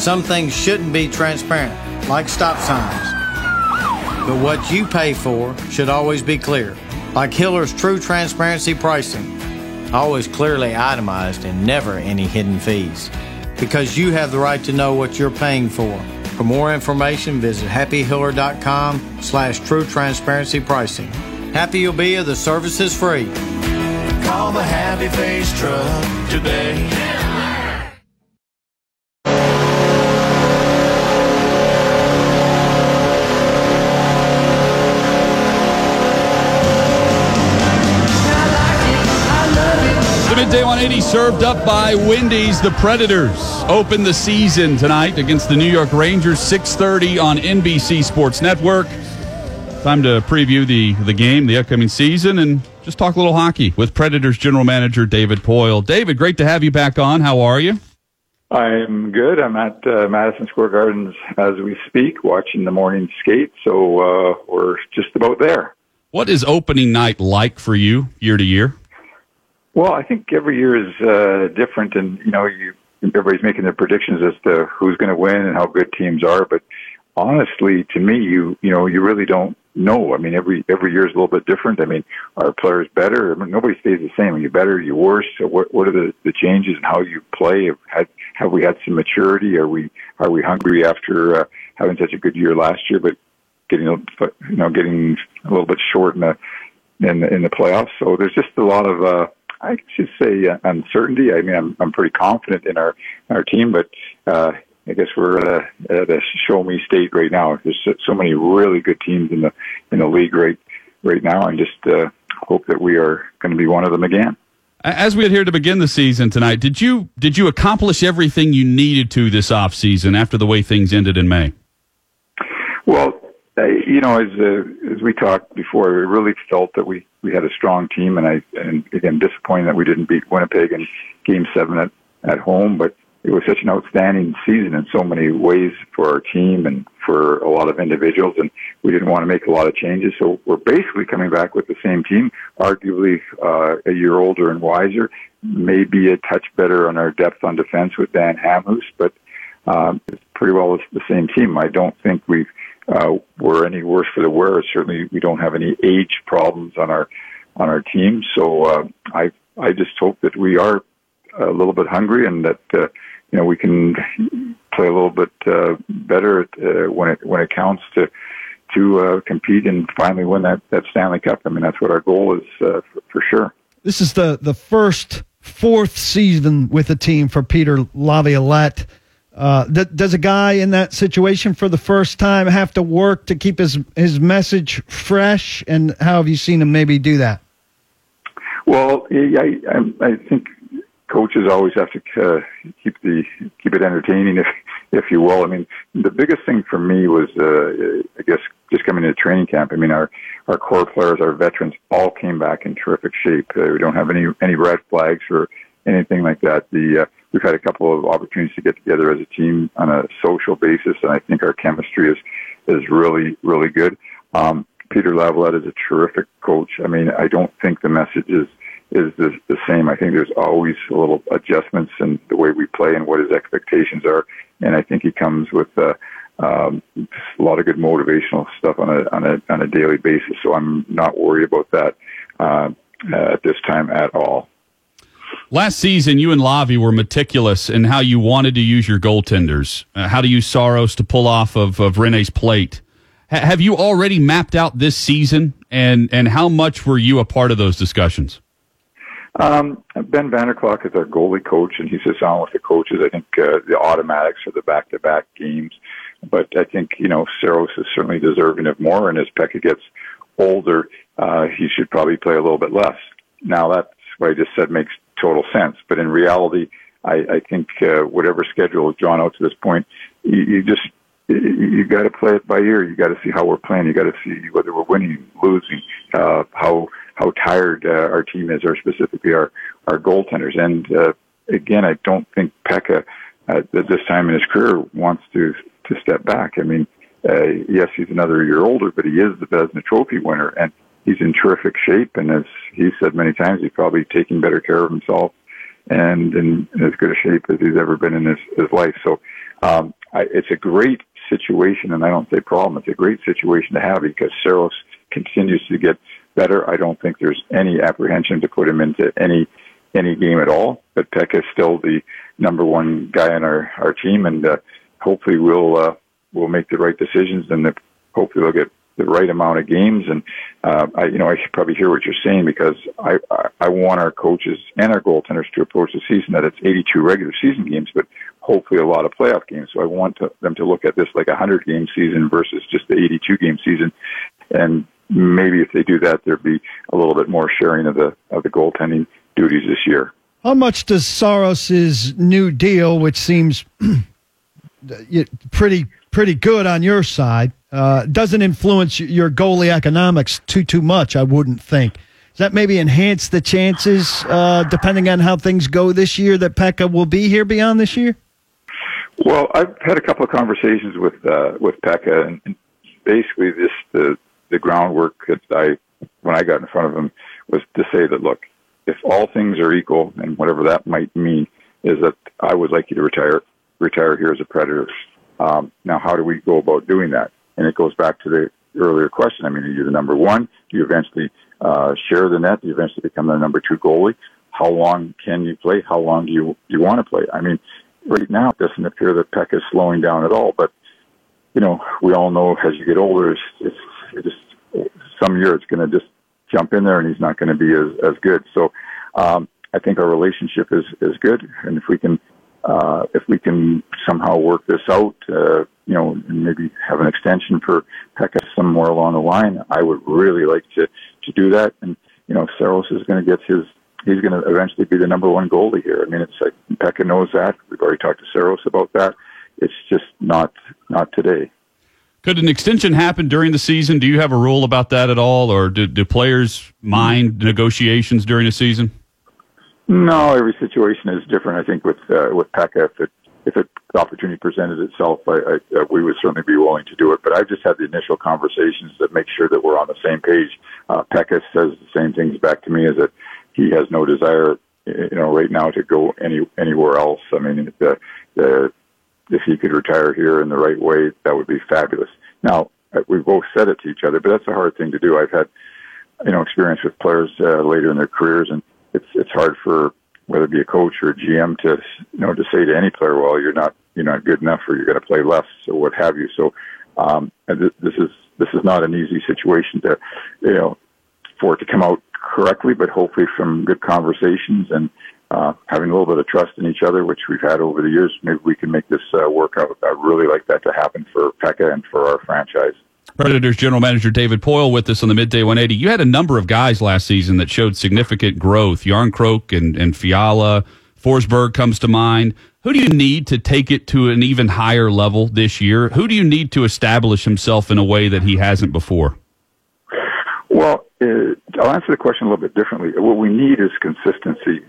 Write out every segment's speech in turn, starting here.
Some things shouldn't be transparent, like stop signs. But what you pay for should always be clear, like Hiller's True Transparency Pricing. Always clearly itemized and never any hidden fees. Because you have the right to know what you're paying for. For more information, visit happyhiller.com/true transparency pricing. Happy you'll be if the service is free. Call the Happy Face Truck today. The Midday 180 served up by Wendy's. The Predators open the season tonight against the New York Rangers, 6:30 on NBC Sports Network. Time to preview the game, the upcoming season, and just talk a little hockey with Predators general manager David Poile. David, great to have you back on. How are you? I'm good. I'm at Madison Square Gardens as we speak, watching the morning skate, so we're just about there. What is opening night like for you year to year? Well, I think every year is different, and everybody's making their predictions as to who's going to win and how good teams are. But honestly, to me, you really don't know. I mean, every year is a little bit different. I mean, are players better? I mean, nobody stays the same. Are you better? Are you worse? So what are the changes in how you play? Have we had some maturity? Are we hungry after having such a good year last year, but getting a little bit short in the playoffs? So there's just a lot of I should say uncertainty. I mean, I'm pretty confident in our team, but I guess we're at a show me state right now. There's so many really good teams in the league right now, and just hope that we are going to be one of them again. As we adhere to begin the season tonight, did you accomplish everything you needed to this off season after the way things ended in May? Well, as we talked before, we really felt that we had a strong team, and again, disappointed that we didn't beat Winnipeg in Game 7 at home, but it was such an outstanding season in so many ways for our team and for a lot of individuals, and we didn't want to make a lot of changes, so we're basically coming back with the same team, arguably a year older and wiser, maybe a touch better on our depth on defense with Dan Hamhuis, but it's pretty well the same team. I don't think we're any worse for the wear. Certainly, we don't have any age problems on our team. So I just hope that we are a little bit hungry and that we can play a little bit better when it counts to compete and finally win that Stanley Cup. I mean, that's what our goal is for sure. This is the fourth season with the team for Peter Laviolette. Does a guy in that situation for the first time have to work to keep his message fresh? And how have you seen him maybe do that? Well, I think coaches always have to keep it entertaining, if you will. I mean, the biggest thing for me was, I guess, just coming into training camp. I mean, our core players, our veterans, all came back in terrific shape. We don't have any red flags or anything like that. We've had a couple of opportunities to get together as a team on a social basis, and I think our chemistry is really, really good. Peter Laviolette is a terrific coach. I mean, I don't think the message is the same. I think there's always a little adjustments in the way we play and what his expectations are, and I think he comes with a lot of good motivational stuff on a daily basis. So I'm not worried about that at this time at all. Last season, you and Lavi were meticulous in how you wanted to use your goaltenders, how to use Saros to pull off of René's plate. Have you already mapped out this season, and how much were you a part of those discussions? Ben Vanderklok is our goalie coach, and he sits on with the coaches. I think the automatics are the back-to-back games, but I think, Saros is certainly deserving of more, and as Pekka gets older, he should probably play a little bit less. Now, that's what I just said makes total sense, but in reality, I think whatever schedule is drawn out to this point, you got to play it by ear. You got to see how we're playing. You got to see whether we're winning, losing, how tired our team is, or specifically our goaltenders. And again, I don't think Pekka at this time in his career wants to step back. I mean, yes, he's another year older, but he is the Vezina Trophy winner, and he's in terrific shape. And as he said many times, he's probably taking better care of himself and in as good a shape as he's ever been in his life. So it's a great situation, and I don't say problem. It's a great situation to have because Saros continues to get better. I don't think there's any apprehension to put him into any game at all. But Pekka is still the number one guy on our team, and hopefully we'll make the right decisions, and hopefully they'll get the right amount of games. And I should probably hear what you're saying because I want our coaches and our goaltenders to approach the season that it's 82 regular season games, but hopefully a lot of playoff games. So I want them to look at this like a 100-game season versus just the 82-game season. And maybe if they do that, there'd be a little bit more sharing of the goaltending duties this year. How much does Saros's new deal, which seems pretty good on your side, doesn't influence your goalie economics too much, I wouldn't think. Does that maybe enhance the chances, depending on how things go this year, that Pekka will be here beyond this year? Well, I've had a couple of conversations with Pekka, and basically the groundwork that when I got in front of him was to say that, look, if all things are equal, and whatever that might mean, is that I would like you to retire here as a Predator. Now, how do we go about doing that? And it goes back to the earlier question. I mean, are you the number one? Do you eventually share the net? Do you eventually become the number two goalie? How long can you play? How long do you want to play? I mean, right now it doesn't appear that Pekka is slowing down at all. But we all know as you get older, it's just some year it's going to just jump in there, and he's not going to be as good. So I think our relationship is good, and if we can somehow work this out, and maybe have an extension for Pekka somewhere along the line, I would really like to do that. And Saros is going to get he's going to eventually be the number one goalie here. I mean, it's like Pekka knows that. We've already talked to Saros about that. It's just not today. Could an extension happen during the season? Do you have a rule about that at all, or do players mind negotiations during the season? No, every situation is different. I think with Pekka, if the opportunity presented itself, we would certainly be willing to do it. But I've just had the initial conversations that make sure that we're on the same page. Pekka says the same things back to me, is that he has no desire, right now to go anywhere else. I mean, if he could retire here in the right way, that would be fabulous. Now, we've both said it to each other, but that's a hard thing to do. I've had, experience with players later in their careers, and it's hard for whether it be a coach or a GM to say to any player, well, you're not good enough, or you're going to play less, or what have you. So this is not an easy situation to for it to come out correctly, but hopefully from good conversations and having a little bit of trust in each other, which we've had over the years, maybe we can make this work out. I'd really like that to happen for Pekka and for our franchise. Predators General Manager David Poile with us on the Midday 180. You had a number of guys last season that showed significant growth. Jarnkrok and Fiala, Forsberg comes to mind. Who do you need to take it to an even higher level this year? Who do you need to establish himself in a way that he hasn't before? Well, I'll answer the question a little bit differently. What we need is consistency.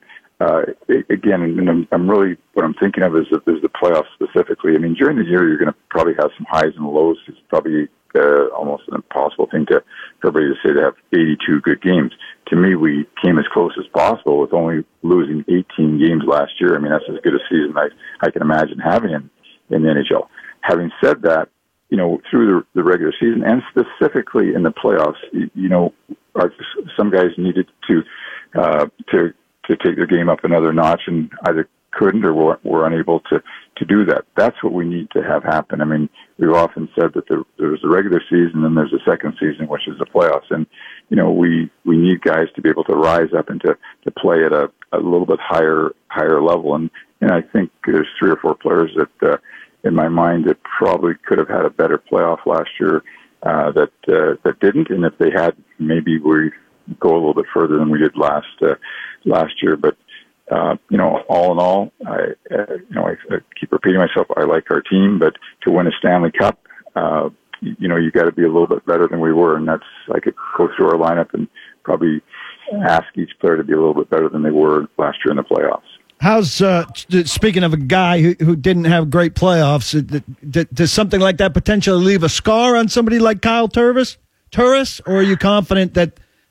Again, I'm really, what I'm thinking of is the playoffs specifically. I mean, during the year, you're going to probably have some highs and lows. It's probably almost an impossible thing for everybody to say they have 82 good games. To me, we came as close as possible with only losing 18 games last year. I mean, that's as good a season I can imagine having in the NHL. Having said that, through the regular season and specifically in the playoffs, some guys needed to take their game up another notch and either couldn't or were unable to do that. That's what we need to have happen. I mean, we've often said that there's a regular season and there's a second season, which is the playoffs. And, we need guys to be able to rise up and to play at a little bit higher level. And I think there's 3 or 4 players that, in my mind, that probably could have had a better playoff last year that didn't. And if they had, maybe we go a little bit further than we did last year. But all in all, I keep repeating myself. I like our team, but to win a Stanley Cup, you got to be a little bit better than we were. And that's, I could go through our lineup and probably ask each player to be a little bit better than they were last year in the playoffs. How's speaking of a guy who didn't have great playoffs? Does something like that potentially leave a scar on somebody like Kyle Turris? Or are you confident that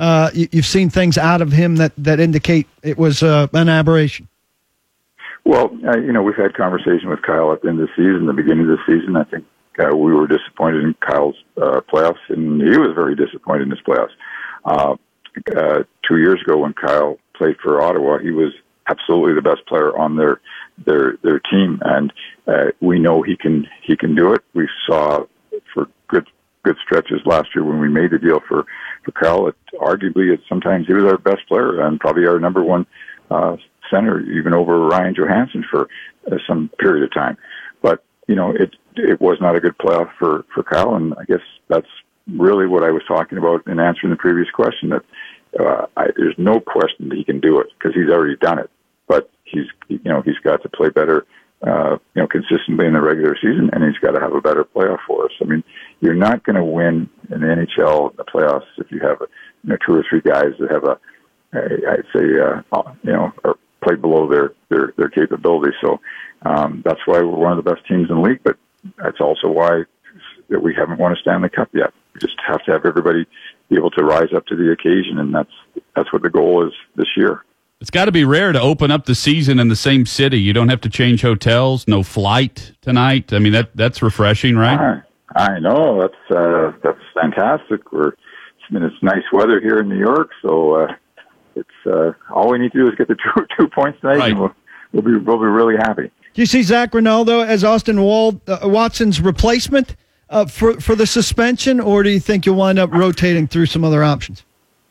you've seen things out of him that indicate it was an aberration? Well, we've had conversation with Kyle at the end of the season, the beginning of the season. I think we were disappointed in Kyle's playoffs, and he was very disappointed in his playoffs. 2 years ago when Kyle played for Ottawa, he was absolutely the best player on their team, and we know he can do it. We saw for good stretches last year when we made the deal for Kyle. Arguably, sometimes he was our best player and probably our number one center, even over Ryan Johansson for some period of time. But it was not a good playoff for Kyle, and I guess that's really what I was talking about in answering the previous question. That there's no question that he can do it because he's already done it. But he's got to play better, consistently in the regular season, and he's got to have a better playoff for us. I mean, you're not going to win in the NHL the playoffs if you have two or three guys that have I'd say or play below their capability. So that's why we're one of the best teams in the league. But that's also why that we haven't won a Stanley Cup yet. We just have to have everybody be able to rise up to the occasion, and that's what the goal is this year. It's got to be rare to open up the season in the same city. You don't have to change hotels, no flight tonight. I mean, that's refreshing, right? I know. That's fantastic. It's nice weather here in New York, so it's all we need to do is get the two points tonight, right, and we'll be really happy. Do you see Zach Rinaldo as Austin Watson's replacement for the suspension, or do you think you'll wind up rotating through some other options?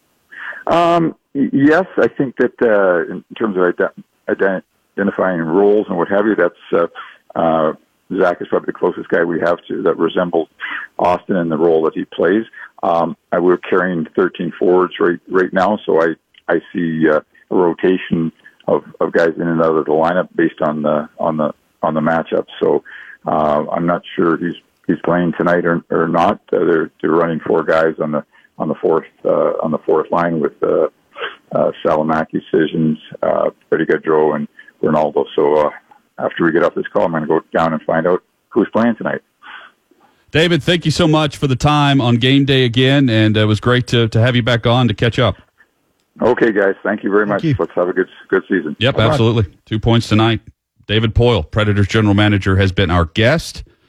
Yes, I think that in terms of identifying roles and what have you, that's Zach is probably the closest guy we have to that resembles Austin in the role that he plays. We're carrying 13 forwards right now, so I see a rotation of guys in and out of the lineup based on the matchup. So I'm not sure he's playing tonight or not. They're running four guys on the fourth line with Salamakis, Sissons, Freddie Gaudreau, and Ronaldo. So after we get off this call, I'm going to go down and find out who's playing tonight. David, thank you so much for the time on game day again, and it was great to have you back on to catch up. Okay, guys. Thank you very much. Let's have a good season. Yep, absolutely. 2 points tonight. David Poile, Predators general manager, has been our guest.